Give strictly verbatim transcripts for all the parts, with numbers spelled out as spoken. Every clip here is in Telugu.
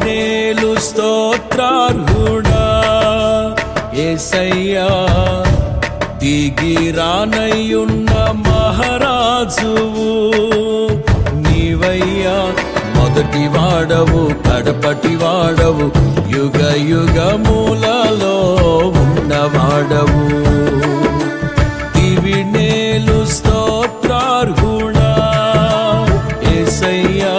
దివినేలు స్తోత్రార్హుడా యేసయ్యా, దిగిరానయ్యున్న మహారాజువు నీవయ్యా, మొదటి వాడవు కడపటి వాడవు, యుగ యుగములలో ఉన్నవాడవు. దివినేలు స్తోత్రార్హుడా యేసయ్యా,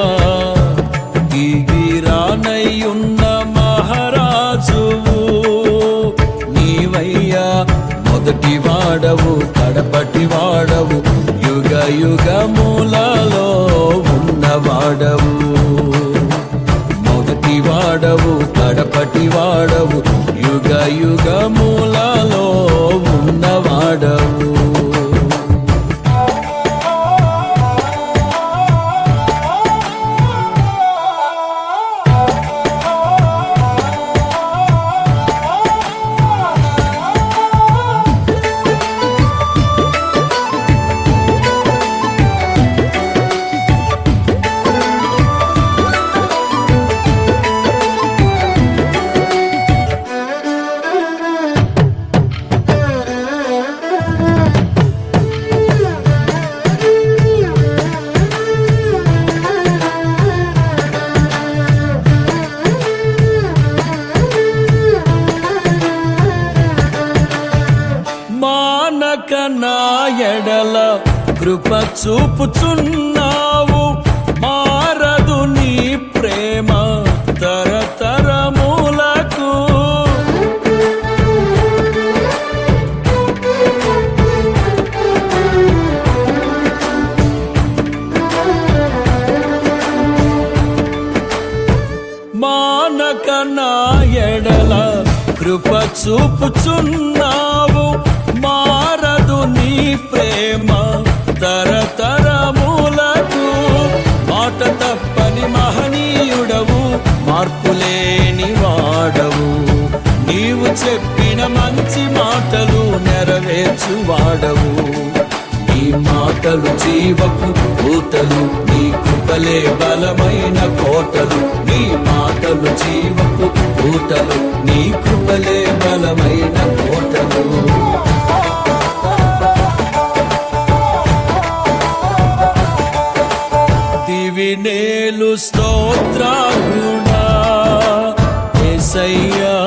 దిగిరానయ్యున్న మహారాజువు నీవయ్యా, మొదటి వాడవు కడపటి వాడవు, యుగ యుగములలో ఉన్నవాడవు. మొదటి వాడవు కడపటి వాడవు, యుగ యుగములలో ఉన్నవాడవు. మానక నా ఎడల కృప చూపుచున్నావు, మారదు నీ ప్రేమ తరతరములకు. మానక నా ఎడల కృప చూపుచున్నావు, మారదు నీ ప్రేమ తరతరములకు. మాట తప్పని మహనీయుడవు, మార్పులేని వాడవు, నీవు చెప్పిన మంచి మాటలు నెరవేర్చువాడవు. నీ మాటలు జీవపు పూతలు, నీ కృపలే బలమైన కోటలు. నీ మాటలు జీవపు పూతలు, నీ కృపలే బలమైన కోటలు. దివినేలు స్తోత్రార్హుడా యేసయ్యా,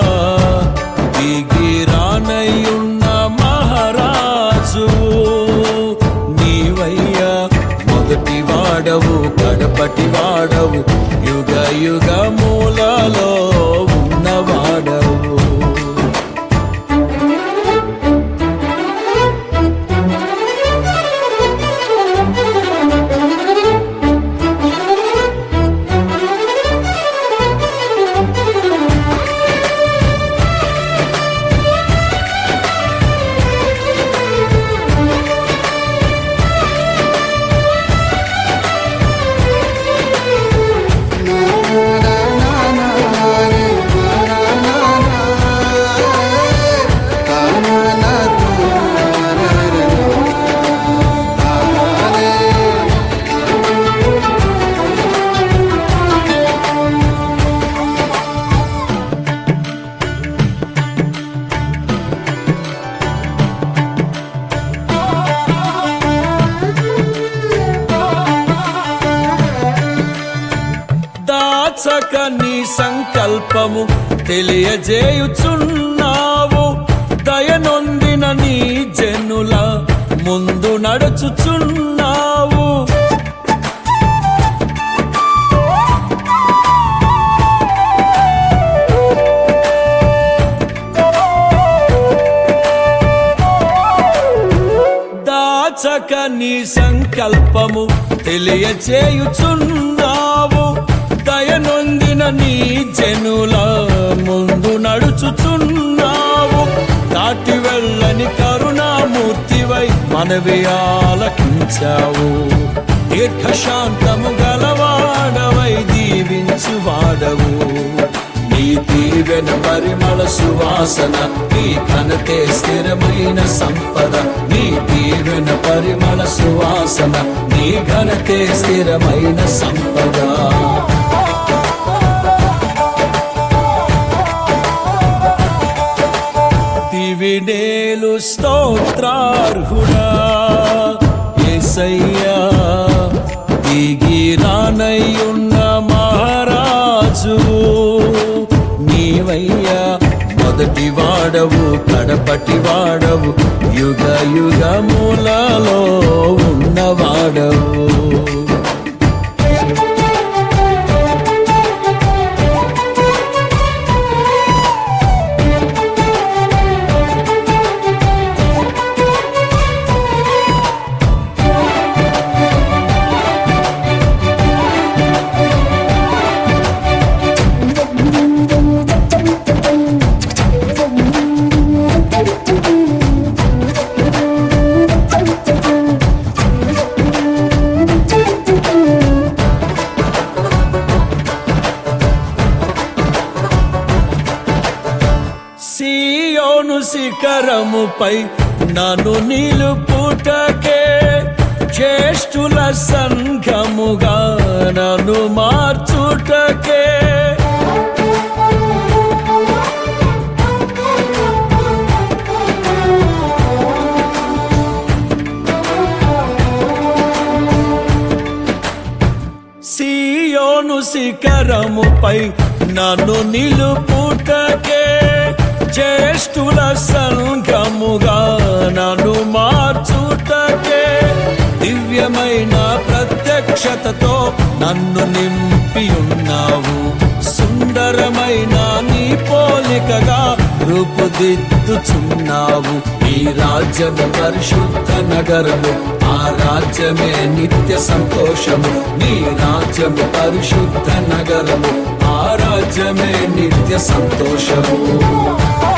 దిగిరానయ్యున్న మహారాజువు నీవయ్యా, మొదటి వాడవు కడపటి వాడవు, యుగ యుగములలో ఉన్నవాడవు. దాచక నీ సంకల్పము తెలియజేయుచున్నావు, దయనొందిన నీ జనుల ముందు నడుచుచున్నావు. దాచక నీ సంకల్పము తెలియజేయుచున్నావు, దయనొందిన నీ జనుల ముందు నడుచుచున్నావు. దాటి వెళ్ళని కరుణామూర్తివై మనవి ఆలకించావు, దీర్ఘశాంతము గలవాడవై దీవించువాడవు. నీ దీవెన పరిమళ సువాసన, నీ ఘనతే స్థిరమైన సంపద. నీ దీవెన పరిమళ సువాసన, నీ ఘనతే స్థిరమైన సంపద. భువినేలు స్తోత్రార్హుడా యేసయ్యా, దిగి రానయ్యున్న మహారాజు నీవయ్యా, మొదటి వాడవు కడపటి వాడవు, యుగ యుగములలో ఉన్నవాడవు. సీయోను శిఖరముపై నన్ను నిలుపుటకే, జ్యేష్ఠుల సంఘముగా నన్ను మార్చుటకే, సీయోను శిఖరముపై నన్ను నిలుపుటకే, జ్యేష్ఠుల సంఘముగా నన్ను మార్చుటకే, దివ్యమైన ప్రత్యక్షతతో నన్ను నింపి ఉన్నావు, సుందరమైన నీ పోలికగా రూపుదిద్దుచున్నావు. ఈ రాజ్యము పరిశుద్ధ నగరము, ఆ రాజ్యమే నిత్య సంతోషము. నీ రాజ్యము పరిశుద్ధ నగరము, ఆ రాజ్యమే నిత్య సంతోషము.